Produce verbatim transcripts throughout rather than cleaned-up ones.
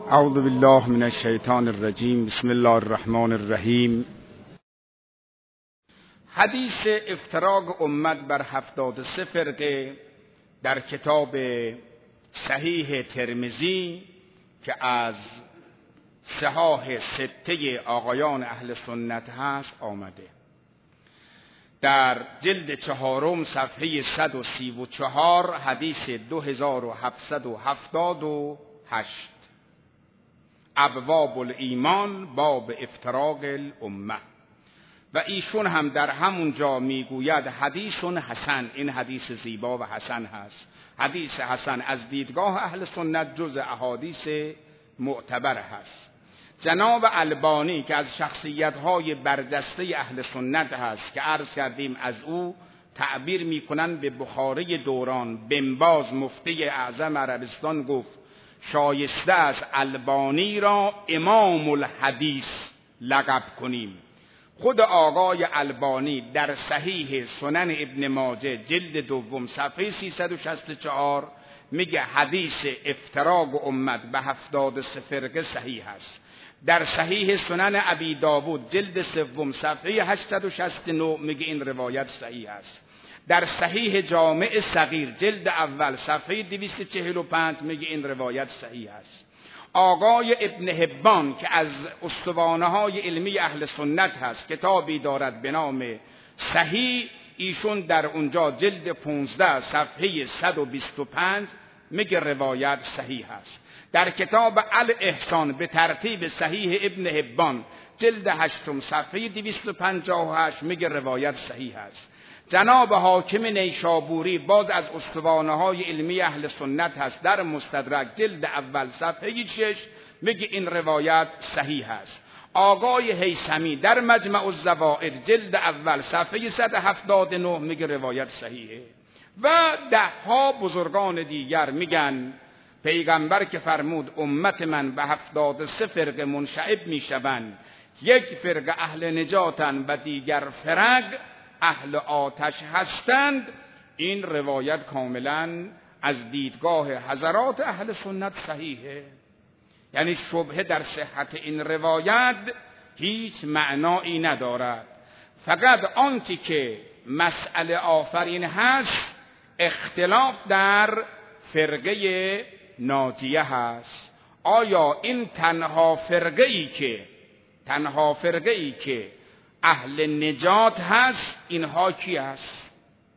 اعوذ بالله من الشیطان الرجیم. بسم الله الرحمن الرحیم. حدیث افتراق امت بر هفتاد و سه فرقه در کتاب صحیح ترمذی که از صحاح سته آقایان اهل سنت هست آمده. در جلد چهارم صفحه صد و سی و چهار حدیث دو هزار و هفتصد و هفتاد و هشت. ابواب الایمان باب افتراق الامه. و ایشون هم در همون جا میگوید حدیث حسن. این حدیث زیبا و حسن هست. حدیث حسن از دیدگاه اهل سنت جز احادیث معتبر هست. جناب البانی که از شخصیت‌های برجسته اهل سنت هست که عرض کردیم از او تعبیر می‌کنند به بخاری دوران، بن باز مفتی اعظم عربستان گفت شایسته است البانی را امام الحدیث لقب کنیم. خود آقای البانی در صحیح سنن ابن ماجه جلد دوم صفحه سیصد و شصت و چهار میگه حدیث افتراق امت به هفتاد و سه فرقه صحیح است. در صحیح سنن ابی داود جلد سوم صفحه هشتصد و شصت و نه میگه این روایت صحیح است. در صحیح جامع صغیر جلد اول صفحه دویست و چهل و پنج میگه این روایت صحیح است. آقای ابن حبان که از استوانه های علمی اهل سنت هست کتابی دارد به نام صحیح، ایشون در اونجا جلد پانزده صفحه صد و بیست و پنج میگه روایت صحیح است. در کتاب الاحسان به ترتیب صحیح ابن حبان جلد هشتم صفحه دویست و پنجاه و هشت میگه روایت صحیح است. جناب حاکم نیشابوری باز از استوانه های علمی اهل سنت هست در مستدرک جلد اول صفحه شش میگه این روایت صحیح است. آقای هیثمی در مجمع الزوائد جلد اول صفحه صد و هفتاد و نه میگه روایت صحیحه. و ده ها بزرگان دیگر میگن پیغمبر که فرمود امت من به هفتاد و سه فرقه منشعب میشوند، یک فرقه اهل نجاتن و دیگر فرق اهل آتش هستند، این روایت کاملا از دیدگاه حضرات اهل سنت صحیحه. یعنی شبهه در صحت این روایت هیچ معنایی ندارد. فقط آنچه که مسئله آفرین هست اختلاف در فرقه ناجیه هست. آیا این تنها فرقه ای که تنها فرقه ای که اهل نجات هست اینها کی هست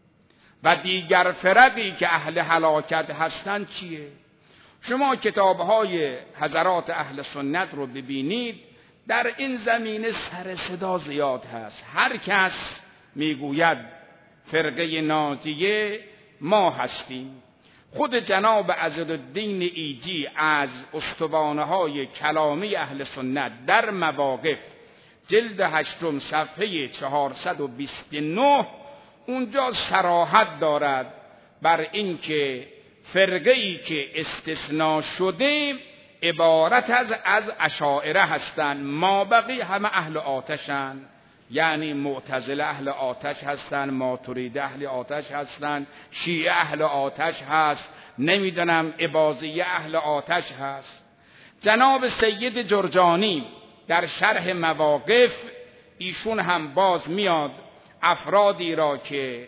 و دیگر فرقی که اهل هلاکت هستند چیه؟ شما کتابهای حضرات اهل سنت رو ببینید، در این زمینه سر صدا زیاد هست. هر کس میگوید فرقه ناجیه ما هستیم. خود جناب عزیزالدین ایجی از استوانه های کلامی اهل سنت در مواقف جلد هشتم صفحه چهارصد و بیست و نه اونجا صراحت دارد بر اینکه فرقه‌ای که استثناء شده عبارت از از اشاعره هستند، ما بقی همه اهل آتشند. یعنی معتزله اهل آتش هستند، ماتریده اهل آتش هستند، شیعه اهل آتش هست، نمیدونم اباضیه اهل آتش هست. جناب سید جرجانی در شرح مواقف ایشون هم باز میاد افرادی را که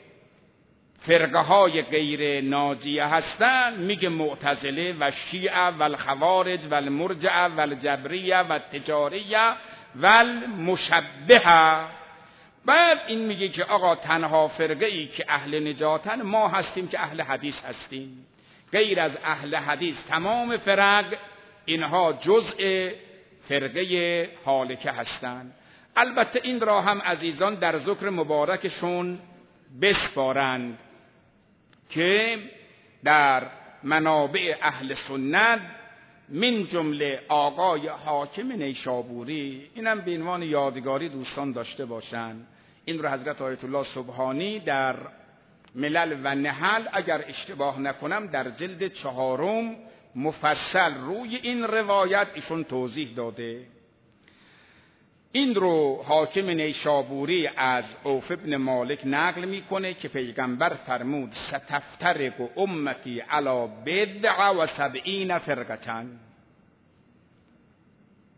فرقه های غیر ناجیه هستند میگه معتزله و شیعه و الخوارج و المرجعه و الجبریه و التجاریه و المشبهه. بعد این میگه که آقا تنها فرقه ای که اهل نجاتن ما هستیم که اهل حدیث هستیم. غیر از اهل حدیث تمام فرق اینها جزء فرقه هالکه هستند. البته این را هم عزیزان در ذکر مبارکشون بسپارند که در منابع اهل سنت من جمله آقای حاکم نیشابوری، اینم به عنوان یادگاری دوستان داشته باشند، این رو حضرت آیت الله سبحانی در ملل و نحل اگر اشتباه نکنم در جلد چهارم مفصل روی این روایت ایشون توضیح داده. این رو حاکم نیشابوری از عوف ابن مالک نقل میکنه که پیغمبر فرمود ستفترق امتی علی بضع و سبعین فرقة.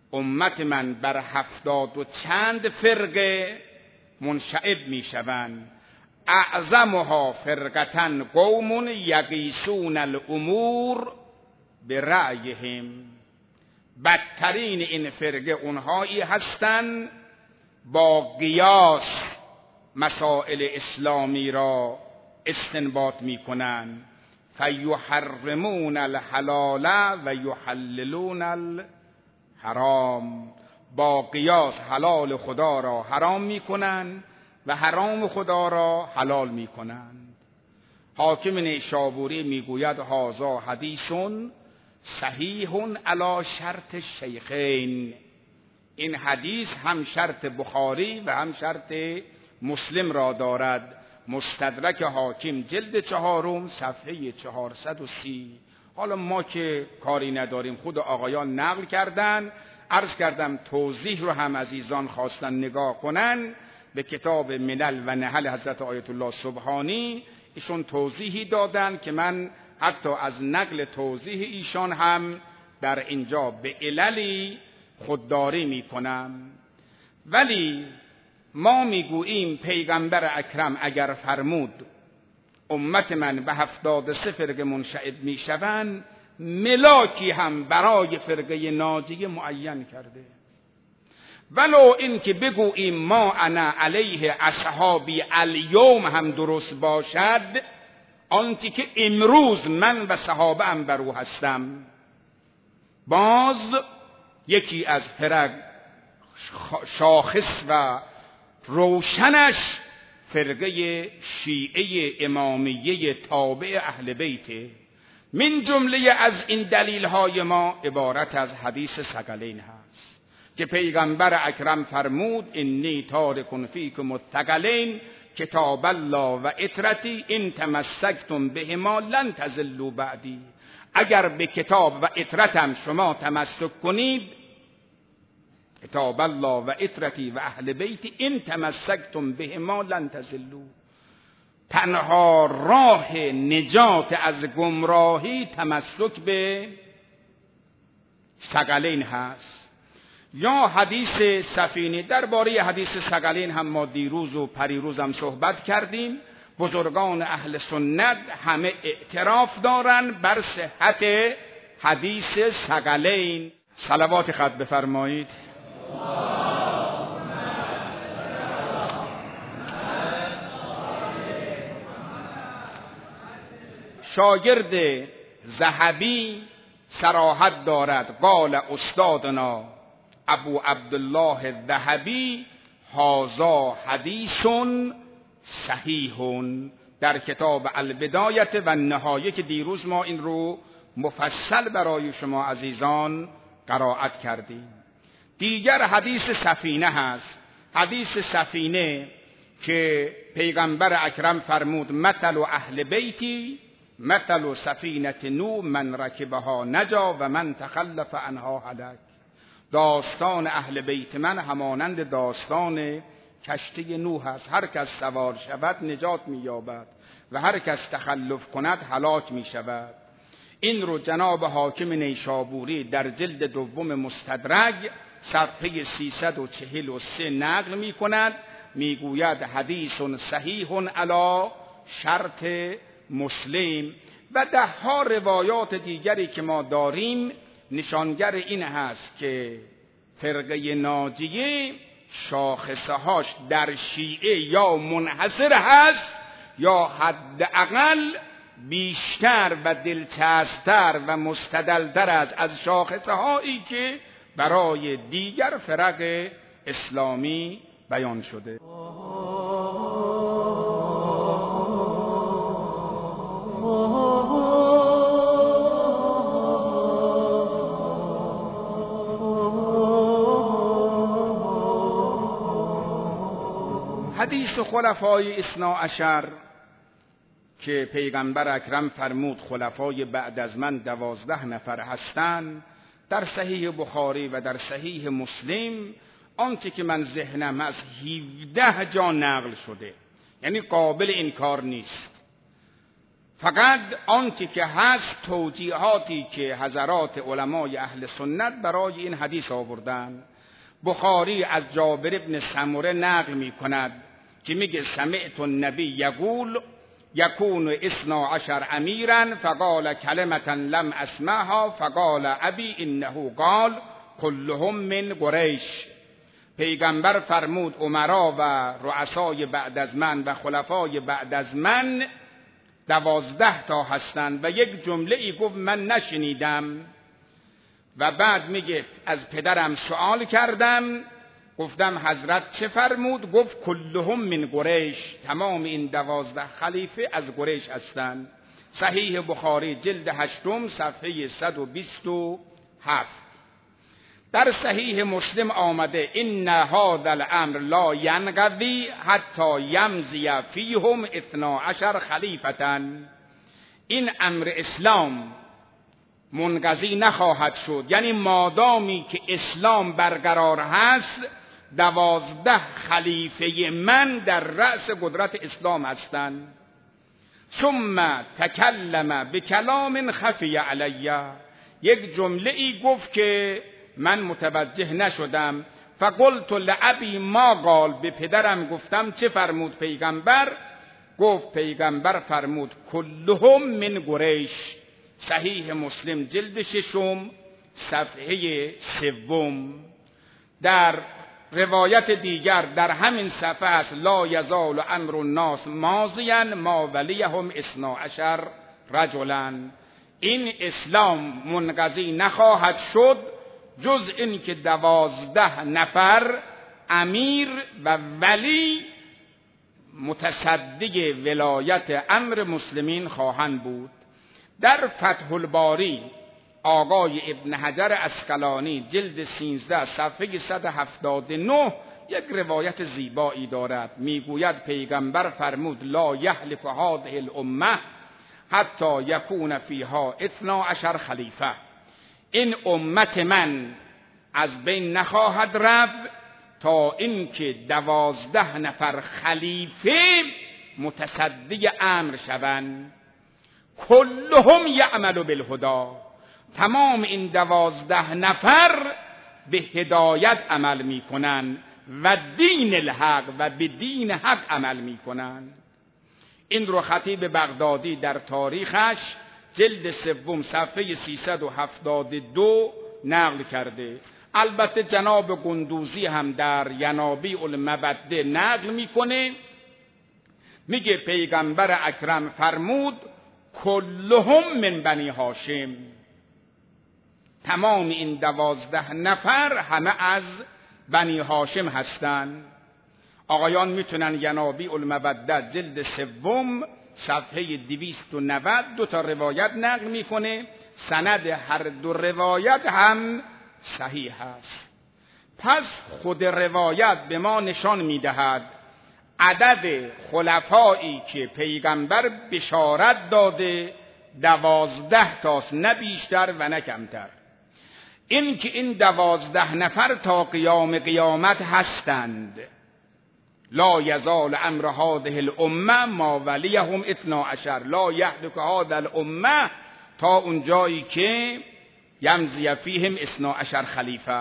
امت من بر هفتاد و چند فرقه منشعب می شوند. اعظمها فرقتن قوم یقیسون الامور به رأیهم. بدترین این فرقه اونهایی هستند با قیاس مسائل اسلامی را استنباط می کنند. فیحرمون الحلال و یحللون الحرام. با قیاس حلال خدا را حرام می کنند و حرام خدا را حلال می کنند. حاکم نیشابوری می گوید هذا حدیث صحیح علی شرط الشیخین. این حدیث هم شرط بخاری و هم شرط مسلم را دارد. مستدرک حاکم جلد چهارم صفحه چهارصد و سی. حالا ما که کاری نداریم، خود آقایان نقل کردن. عرض کردم توضیح رو هم عزیزان خواستن نگاه کنن به کتاب ملل و نحل حضرت آیت الله سبحانی. ایشون توضیحی دادن که من حتی از نقل توضیح ایشان هم در اینجا به عللی خودداری می کنم. ولی ما میگوییم پیغمبر اکرم اگر فرمود امت من به هفتاد و سه فرقه منشعب می شوند، ملاکی هم برای فرقه ناجیه معین کرده. ولو این که بگوییم ما انا علیه اصحابی الیوم هم درست باشد، آنتی که امروز من و صحابه ام بر او هستم، باز یکی از فرق شاخص و روشنش فرقه شیعه امامیه تابع اهل بیت. من جمله از این دلیل های ما عبارت از حدیث ثقلین هست که پیغمبر اکرم فرمود انی تارک فیکم الثقلین کتاب الله و اطرتی ان تمسکتم بهما لن تضلوا بعدی. اگر به کتاب و اطرتم شما تمسک کنید، کتاب الله و اطرتی و اهل بیتی ان تمسکتم بهما لن تضلوا، تنها راه نجات از گمراهی تمسک به ثقلین هست. یا حدیث سفینه، درباره حدیث ثقلین هم ما دیروز و پریروز هم صحبت کردیم. بزرگان اهل سنت همه اعتراف دارن بر صحت حدیث ثقلین. صلوات خط بفرمایید. شاگرد ذهبی صراحت دارد قال استادنا ابو عبدالله الذهبی هذا حدیث صحیح در کتاب البدایه و النهایه که دیروز ما این رو مفصل برای شما عزیزان قرائت کردیم. دیگر حدیث سفینه هست. حدیث سفینه که پیغمبر اکرم فرمود مثل اهل بیتی مثل سفینه نوح من رکبها نجا و من تخلف عنها هلک. داستان اهل بیت من همانند داستان کشتی نوح است. هر کس سوار شود نجات می‌یابد و هر کس تخلف کند هلاک می‌شود. این رو جناب حاکم نیشابوری در جلد دوم مستدرک صفحه سیصد و چهل و سه نقل می‌کند. میگوید حدیث صحیح علی شرط مسلم. و ده ها روایات دیگری که ما داریم نشانگر این هست که فرقه ناجیه شاخصه هاش در شیعه یا منحصر هست یا حداقل بیشتر و دلچسب‌تر و مستدل‌تر است از شاخصه هایی که برای دیگر فرق اسلامی بیان شده. حدیث خلفای اثنا عشر که پیغمبر اکرم فرمود خلفای بعد از من دوازده نفر هستند، در صحیح بخاری و در صحیح مسلم آنچه که من ذهنم از هفده جا نقل شده، یعنی قابل انکار نیست. فقط آنچه که هست توجیهاتی که حضرات علمای اهل سنت برای این حدیث آوردن. بخاری از جابر بن سمره نقل می کند که میگه سمعت النبی یقول یکون اثنا عشر امیرا فقال کلمة لم اسمعها فقال ابی انه قال كلهم من قریش. پیغمبر فرمود امرا و رؤسای بعد از من و خلفای بعد از من دوازده تا هستند و یک جمله ای گفت من نشنیدم. و بعد میگه از پدرم سوال کردم، گفتم حضرت چه فرمود؟ گفت کلهم من قریش، تمام این دوازده خلیفه از قریش هستند. صحیح بخاری جلد هشتم صفحه صد و بیست و هفت. در صحیح مسلم آمده ان هذا الامر لا ینقضی حتی یمضی فیهم اثنا عشر خلیفة. این امر اسلام منقضی نخواهد شد، یعنی مادامی که اسلام برقرار هست دوازده خلیفه من در رأس قدرت اسلام هستند. ثم تکلم بکلام خفی علی، یک جمله ای گفت که من متوجه نشدم. فقلت لابی ما قال، به پدرم گفتم چه فرمود پیغمبر؟ گفت پیغمبر فرمود کلهم من قریش. صحیح مسلم جلد ششم صفحه سوم. در روایت دیگر در همین صفحه است لا یزال امر الناس ماضیا ما ولیهم اثنا عشر رجلا. این اسلام منقضی نخواهد شد جز این که دوازده نفر امیر و ولی متصدی ولایت امر مسلمین خواهند بود. در فتح الباری آقای ابن حجر عسقلانی جلد سیزده صفحه صد و هفتاد و نه یک روایت زیبایی دارد. میگوید پیغمبر فرمود لا یهلک هذه الامه حتی یکون فیها اثنا عشر خلیفه. این امت من از بین نخواهد رفت تا اینکه دوازده نفر خلیفه متصدی امر شوند. کلهم یعمل بالهدی، تمام این دوازده نفر به هدایت عمل می کنند و دین الحق و به دین حق عمل می کنند. این رو خطیب بغدادی در تاریخش جلد سوم صفحه سیصد و هفتاد و دو نقل کرده. البته جناب قندوزی هم در ینابیع المبده نقل میکنه، میگه پیغمبر اکرم فرمود کلهم من بنی هاشم، تمام این دوازده نفر همه از بنی هاشم هستند. آقایان میتونن ینابیع المبده جلد سوم صفحه دویست و نود دو تا روایت نقل میکنه، سند هر دو روایت هم صحیح است. پس خود روایت به ما نشان میدهد عدد خلفایی که پیغمبر بشارت داده دوازده تاست، نه بیشتر و نه کمتر. این که این دوازده نفر تا قیام قیامت هستند. لا یزال امر هذه الامه ما ولیهم اثنا عشر لا یهلک هذه الامه، تا اون جایی که یمضی فیهم اثنا عشر خلیفه.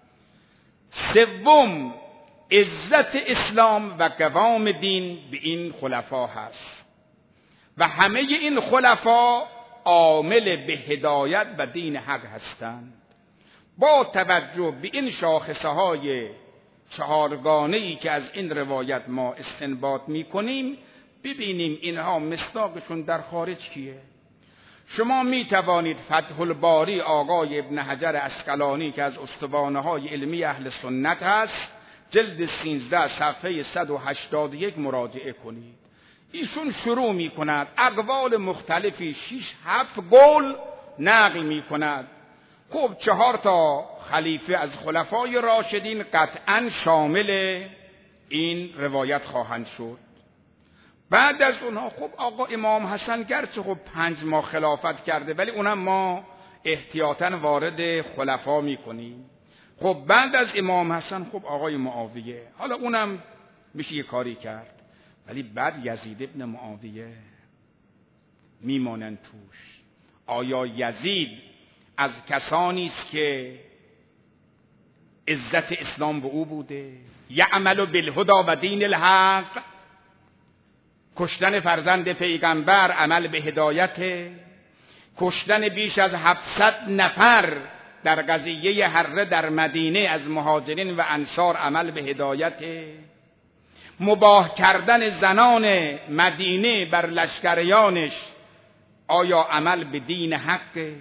سوم، عزت اسلام و قوام دین به این خلفا هست و همه این خلفا عامل به هدایت و دین حق هستند. با توجه به این شاخصه های چهارگانه‌ای که از این روایت ما استنباط می‌کنیم، ببینیم اینها مصداقشون در خارج کیه. شما می توانید فتح الباری آقای ابن حجر عسقلانی که از استوانه‌های علمی اهل سنت هست جلد سیزده صفحه صد و هشتاد و یک مراجعه کنید. ایشون شروع می کند اقوال مختلفی شش هفت قول نقل می کند. خب چهار تا خلیفه از خلفای راشدین قطعا شامل این روایت خواهند شد. بعد از اونها خب آقا امام حسن گرچه خب پنج ماه خلافت کرده ولی اونم ما احتیاطاً وارد خلفا میکنیم. خب بعد از امام حسن خب آقای معاویه، حالا اونم میشه یه کاری کرد، ولی بعد یزید ابن معاویه. میمانند توش. آیا یزید از کسانی است که عزت اسلام به او بوده؟ یعمل بالهدی و دین الحق، کشتن فرزند پیغمبر عمل به هدایت، کشتن بیش از هفتصد نفر در قضیه حره در مدینه از مهاجرین و انصار عمل به هدایت، مباح کردن زنان مدینه بر لشکریانش آیا عمل به دین حقه؟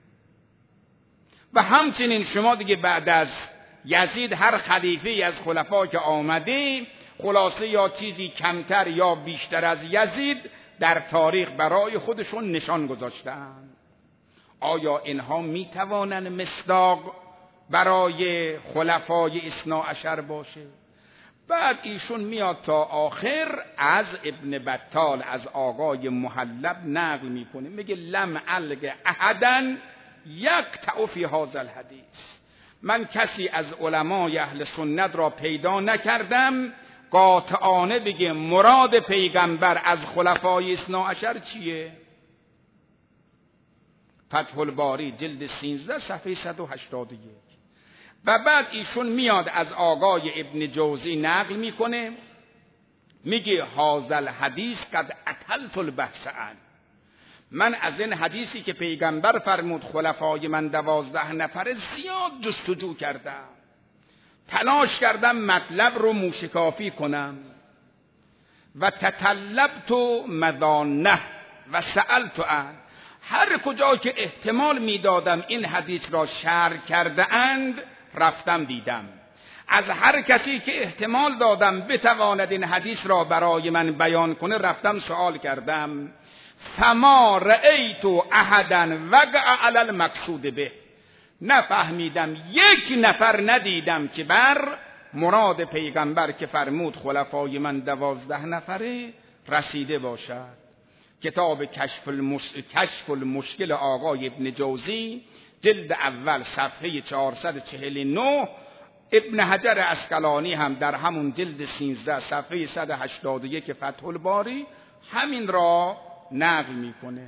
و همچنین شما دیگه بعد از یزید هر خلیفه از خلفا که آمده خلاصه یا چیزی کمتر یا بیشتر از یزید در تاریخ برای خودشون نشان گذاشتن. آیا اینها می توانند مصداق برای خلفای اثنا عشر باشه؟ بعد ایشون میاد تا آخر از ابن بطال از آقای محلب نقل میکنه، میگه لم الگ احدا یقطع فی هذا الحدیث، من کسی از علمای اهل سنت را پیدا نکردم قاطعانه بگه مراد پیغمبر از خلفای اثنا عشر چیه. فتح الباری جلد سیزده صفحه صد و هشتاد و یک. و بعد ایشون میاد از آقای ابن جوزی نقل میکنه، میگه هذا الحدیث قد اطلت البحث عنه، من از این حدیثی که پیغمبر فرمود خلفای من دوازده نفر زیاد جستجو کردم، تلاش کردم مطلب رو موشکافی کنم و تطلبت مذانه و سألت عنه، هر کجا که احتمال میدادم این حدیث را شرح کرده اند رفتم دیدم، از هر کسی که احتمال دادم بتواند این حدیث را برای من بیان کنه رفتم سوال کردم، فما رأیت احدا وقع علی المقصود به، نفهمیدم یک نفر ندیدم که بر مراد پیغمبر که فرمود خلفای من دوازده نفره رسیده باشد. کتاب کشف, المس... کشف المشکل آقای ابن جوزی جلد اول صفحه چهارصد و چهل و نه، ابن حجر عسقلانی هم در همون جلد سیزده صفحه صد و هشتاد و یک فتح الباری همین را نقل میکنه.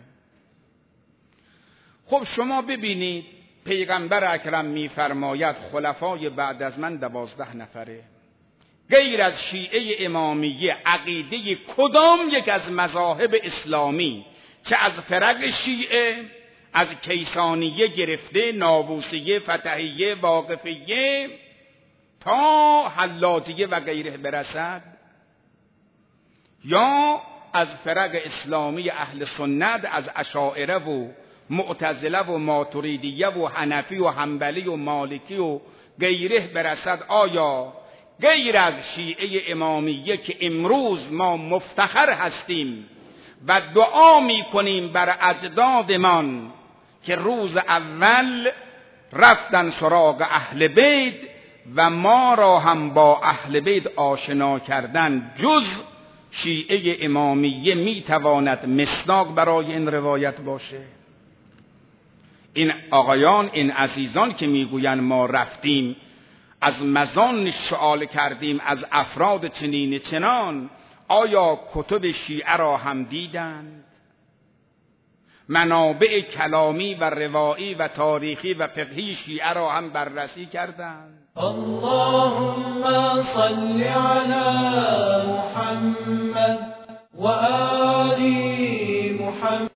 خب شما ببینید پیغمبر اکرم میفرماید خلفای بعد از من دوازده نفره، غیر از شیعه امامیه عقیده کدام یک از مذاهب اسلامی، چه از فرق شیعه از کیسانیه گرفته ناووسیه فتحیه واقفیه تا حلاجیه و غیره برسد، یا از فرق اسلامی اهل سنت از اشاعره و معتزله و ماتریدیه و حنفی و حنبلی و مالکی و غیره برسد، آیا غیر از شیعه امامیه که امروز ما مفتخر هستیم و دعا می کنیم بر اجدادمان که روز اول رفتن سراغ اهل بیت و ما را هم با اهل بیت آشنا کردن، جز شیعه امامیه می تواند مصداق برای این روایت باشه؟ این آقایان، این عزیزان که میگویند ما رفتیم از مزان سوال کردیم از افراد چنین چنان، آیا کتب شیعه را هم دیدند؟ منابع کلامی و روایی و تاریخی و فقهی شیعه را هم بررسی کردند؟ اللهم صل علی محمد و